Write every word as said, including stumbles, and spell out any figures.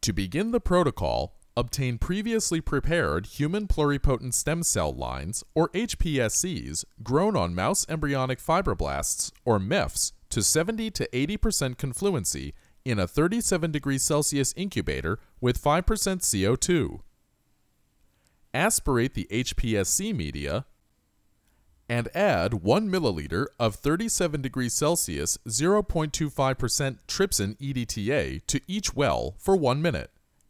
To begin the protocol, obtain previously prepared human pluripotent stem cell lines, or H P S Cs, grown on mouse embryonic fibroblasts, or M I Fs, to seventy to eighty percent confluency in a thirty-seven degrees Celsius incubator with five percent C O two. Aspirate the H P S C media and add one milliliter of thirty-seven degrees Celsius zero point two five percent trypsin E D T A to each well for one minute.